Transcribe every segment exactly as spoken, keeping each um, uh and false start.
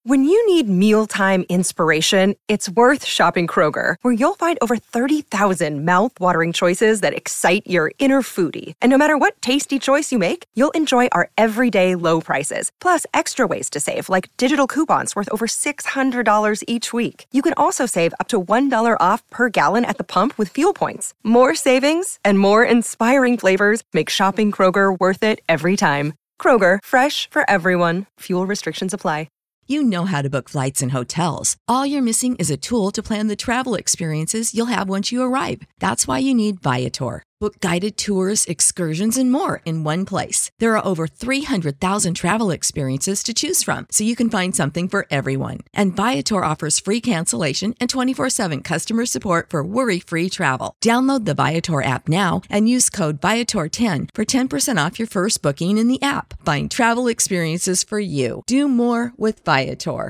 When you need mealtime inspiration, it's worth shopping Kroger, where you'll find over thirty thousand mouth-watering choices that excite your inner foodie. And no matter what tasty choice you make, you'll enjoy our everyday low prices, plus extra ways to save, like digital coupons worth over six hundred dollars each week. You can also save up to one dollar off per gallon at the pump with fuel points. More savings and more inspiring flavors make shopping Kroger worth it every time. Kroger, fresh for everyone. Fuel restrictions apply. You know how to book flights and hotels. All you're missing is a tool to plan the travel experiences you'll have once you arrive. That's why you need Viator. Book guided tours, excursions, and more in one place. There are over three hundred thousand travel experiences to choose from, so you can find something for everyone. And Viator offers free cancellation and twenty-four seven customer support for worry-free travel. Download the Viator app now and use code Viator ten for ten percent off your first booking in the app. Find travel experiences for you. Do more with Viator.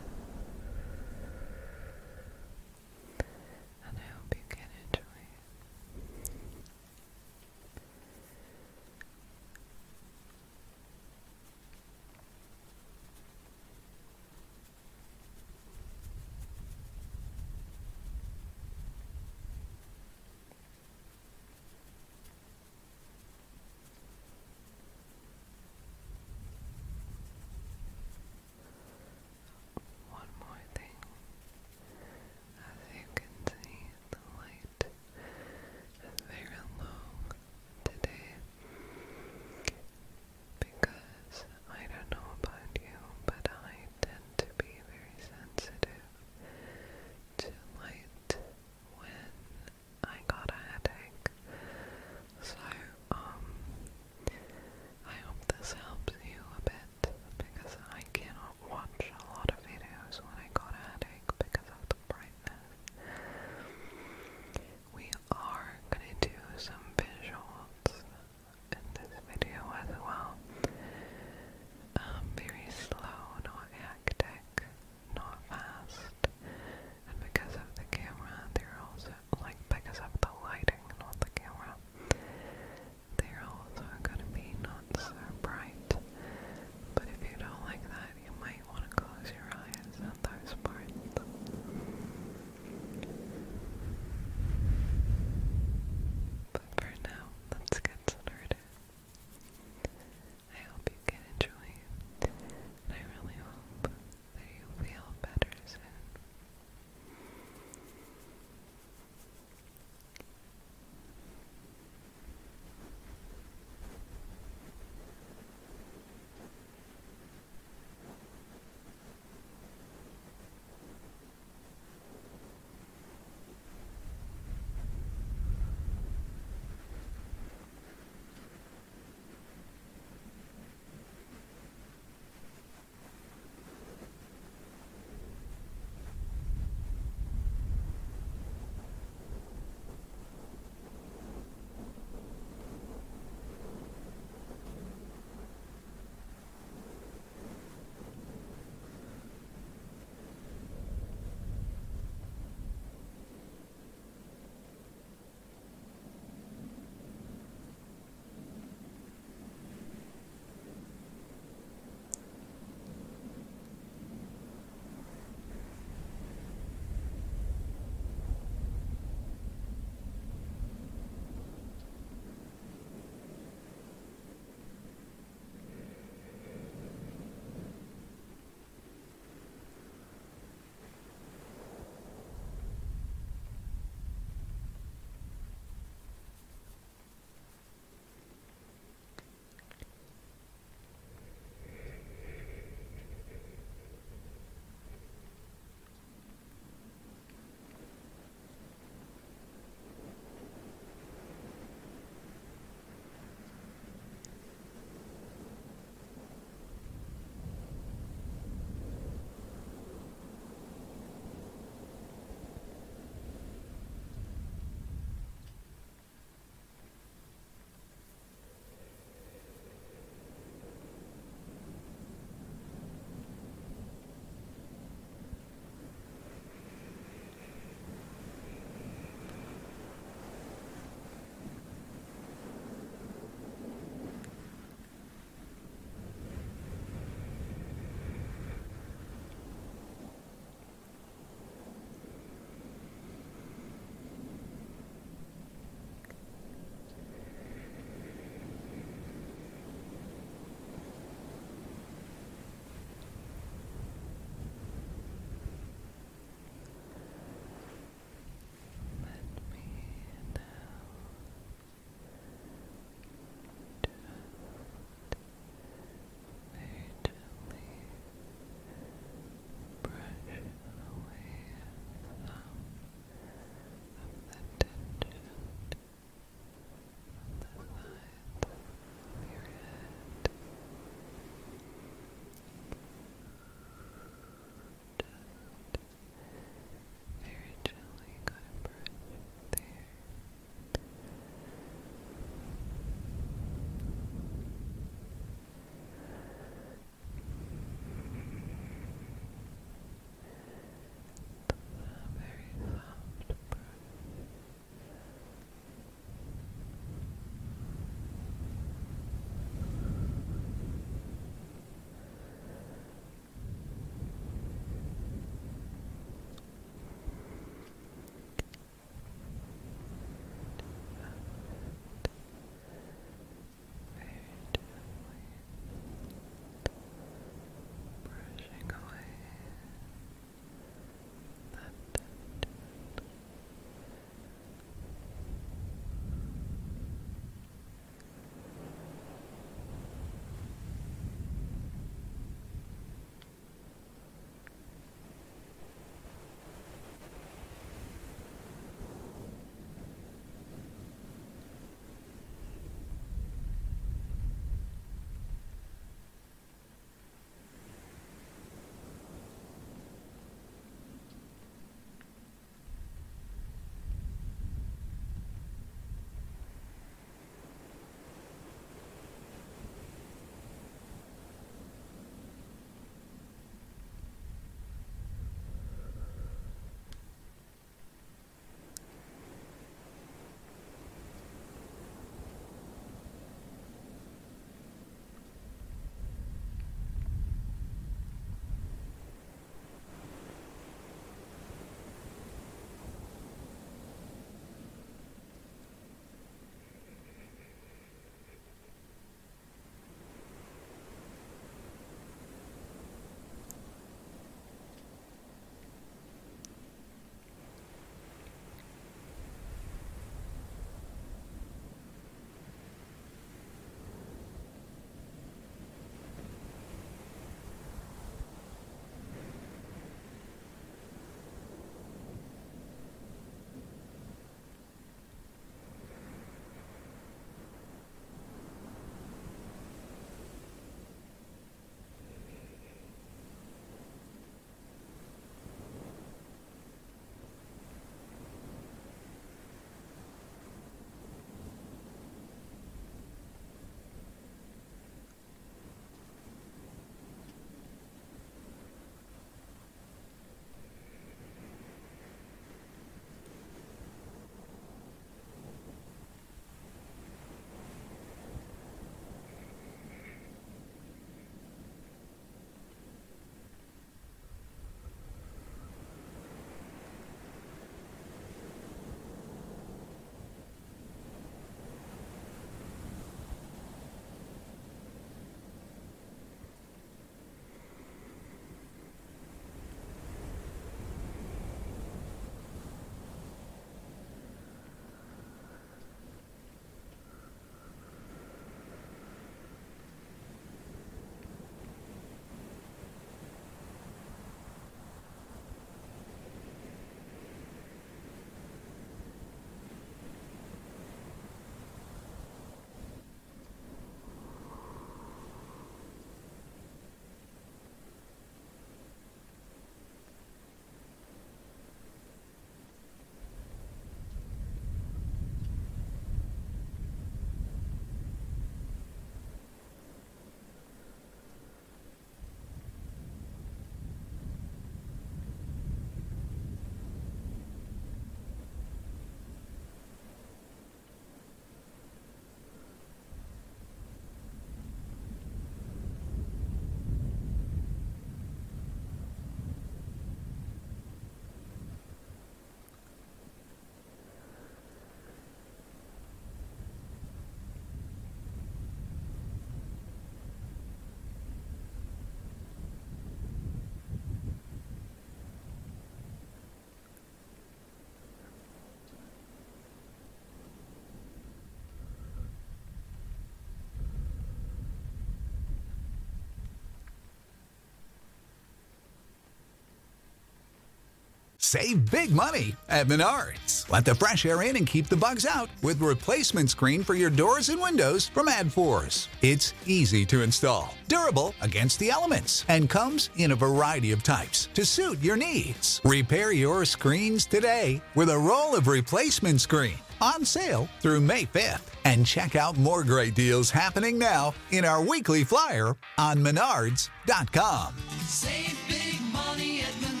Save big money at Menards. Let the fresh air in and keep the bugs out with replacement screen for your doors and windows from AdForce. It's easy to install, durable against the elements, and comes in a variety of types to suit your needs. Repair your screens today with a roll of replacement screen on sale through May fifth. And check out more great deals happening now in our weekly flyer on menards dot com. Save big money at Menards.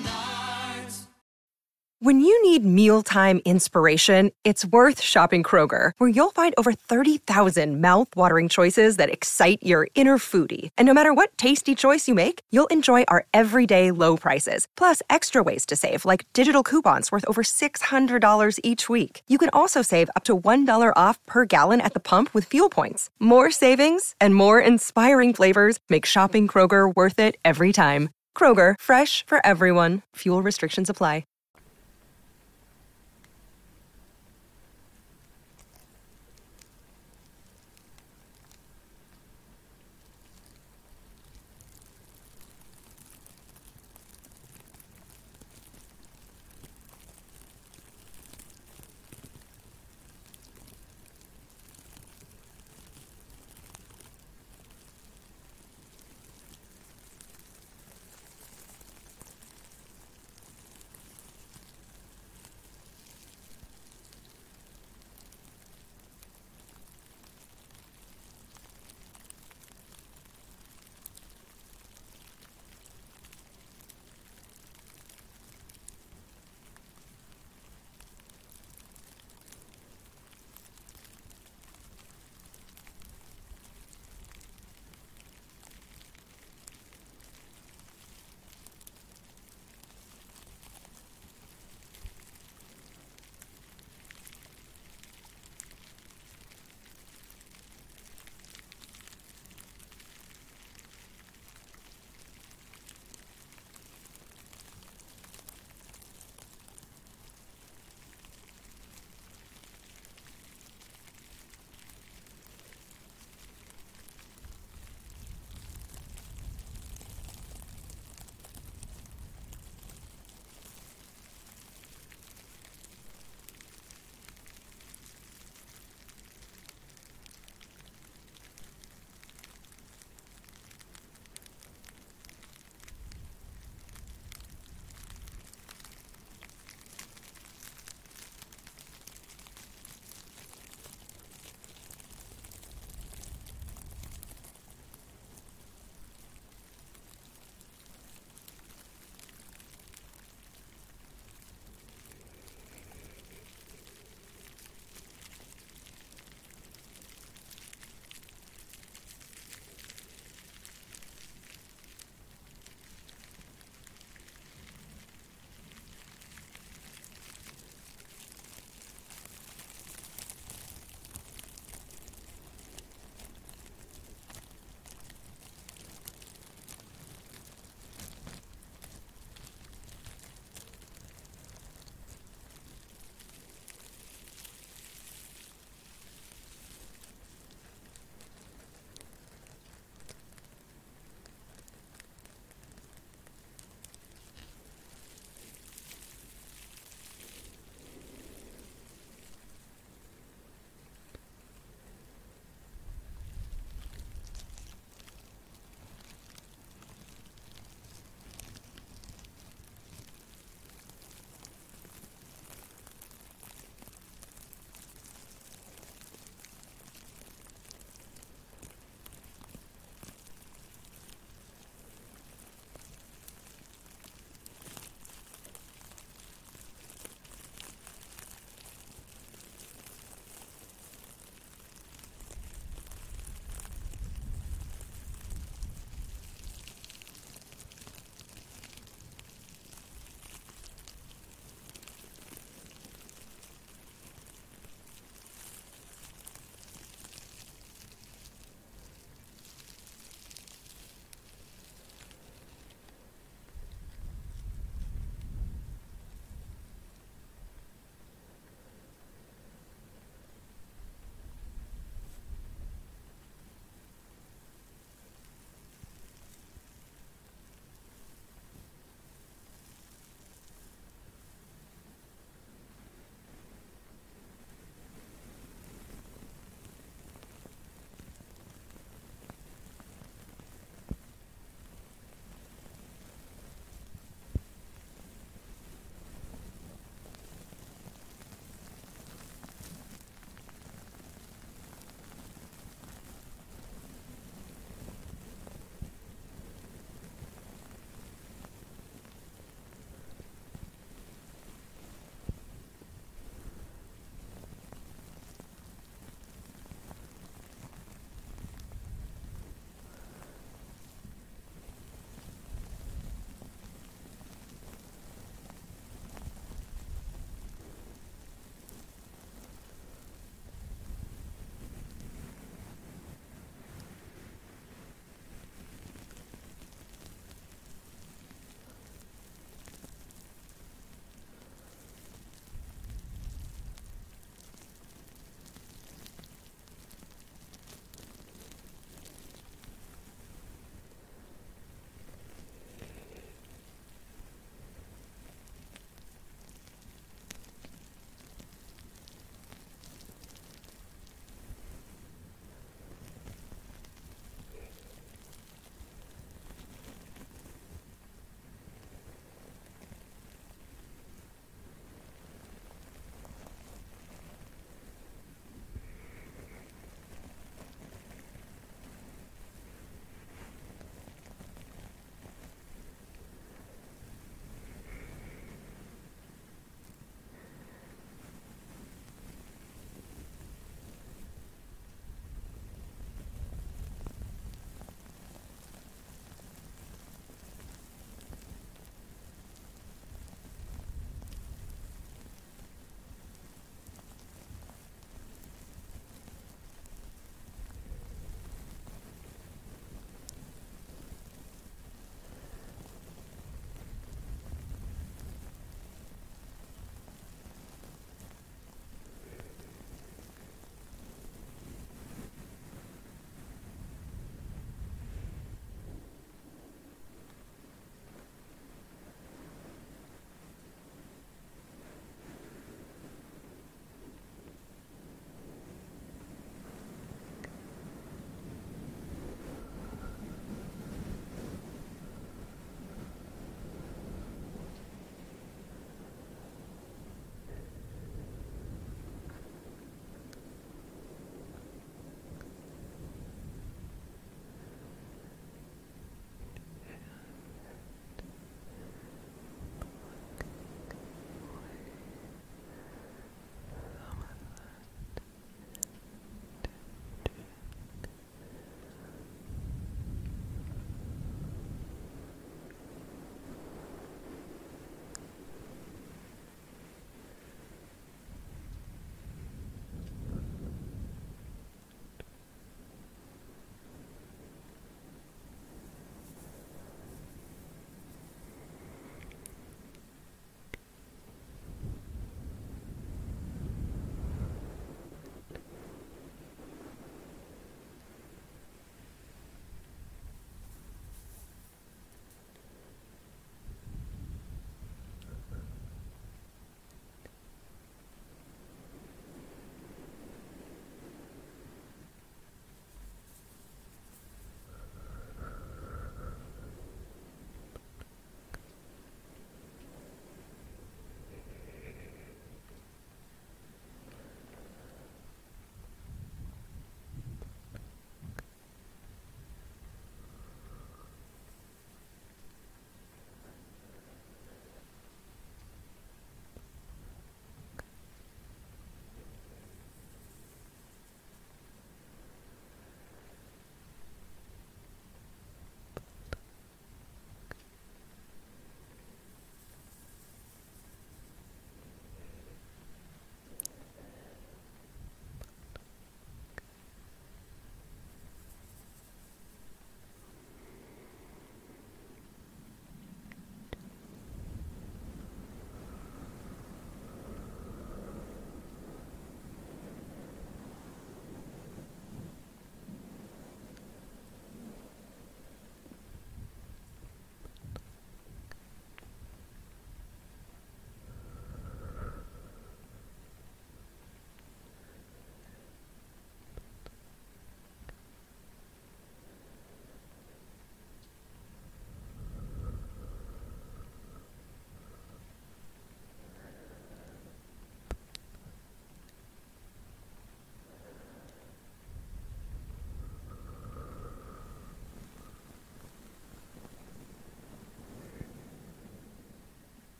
When you need mealtime inspiration, it's worth shopping Kroger, where you'll find over thirty thousand mouth-watering choices that excite your inner foodie. And no matter what tasty choice you make, you'll enjoy our everyday low prices, plus extra ways to save, like digital coupons worth over six hundred dollars each week. You can also save up to one dollar off per gallon at the pump with fuel points. More savings and more inspiring flavors make shopping Kroger worth it every time. Kroger, fresh for everyone. Fuel restrictions apply.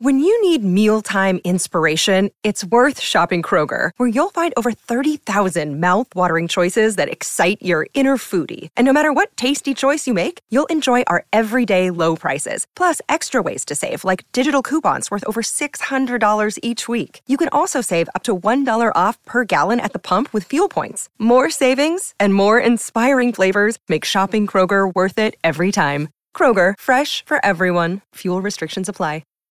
When you need mealtime inspiration, it's worth shopping Kroger, where you'll find over thirty thousand mouth-watering choices that excite your inner foodie. And no matter what tasty choice you make, you'll enjoy our everyday low prices, plus extra ways to save, like digital coupons worth over six hundred dollars each week. You can also save up to one dollar off per gallon at the pump with fuel points. More savings and more inspiring flavors make shopping Kroger worth it every time. Kroger, fresh for everyone. Fuel restrictions apply.